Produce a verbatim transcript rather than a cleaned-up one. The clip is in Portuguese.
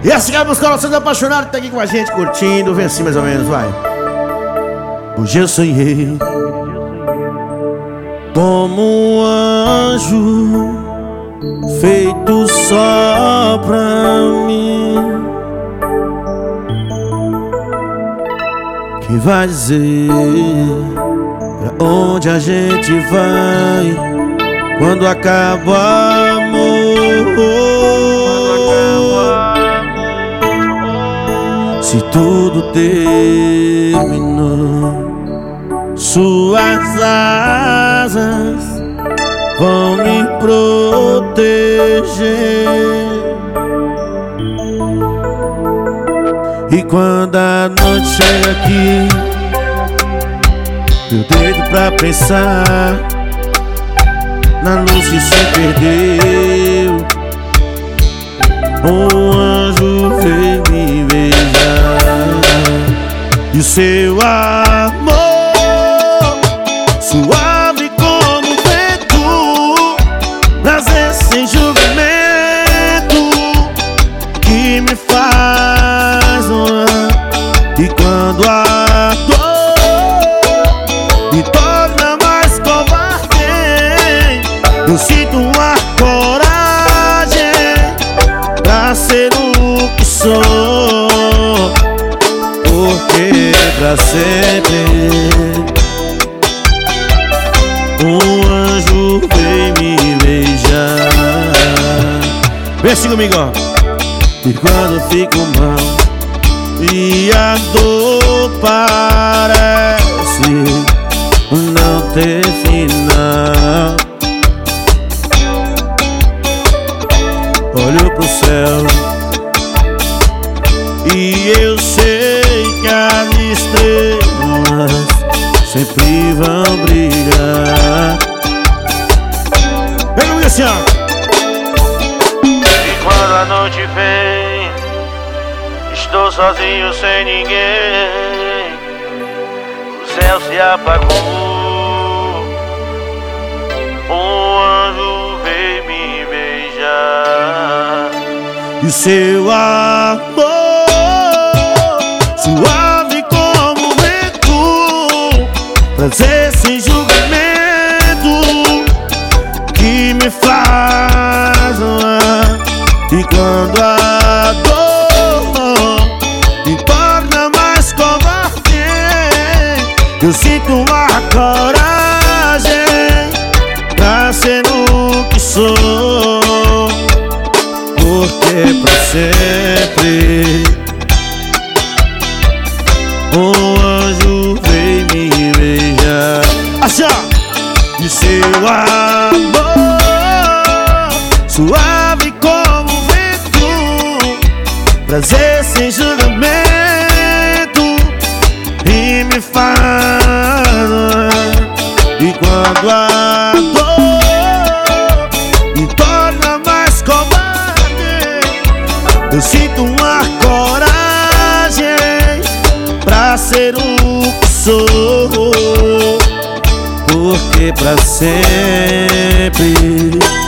E assim é, meus corações apaixonados, tá aqui com a gente curtindo. Vem assim mais ou menos, vai. Hoje eu sonhei como um anjo feito só pra mim, que vai dizer pra onde a gente vai quando acaba o amor. Se tudo terminou, suas asas vão me proteger. E quando a noite chega aqui, meu dedo pra pensar na luz que se perdeu, um anjo veio me beijar. E o seu amor, suave como vento, prazer sem julgamento, que me faz honrar. E quando a dor me torna mais covarde, eu sinto uma coragem pra ser o que sou, porque pra sempre um anjo vem me beijar. Vem assim comigo, ó. E quando eu fico mal e a dor parece não ter final, olho pro céu e eu sei que as estrelas sempre vão brilhar. Vem comigo assim, ó. E quando a noite vem, estou sozinho sem ninguém, o céu se apagou, um anjo veio me beijar. E o seu amor, suave como vento, prazer sem julgamento, que me faz amar. E quando a dor me torna mais covarde, eu sinto uma coragem pra ser o que sou, porque pra sempre um anjo veio me beijar. Assim, ó. E seu amor, suave como vento, prazer sem julgamento, e me faz. E quando a dor me torna mais covarde, eu sinto uma coragem pra ser o que sou, porque pra sempre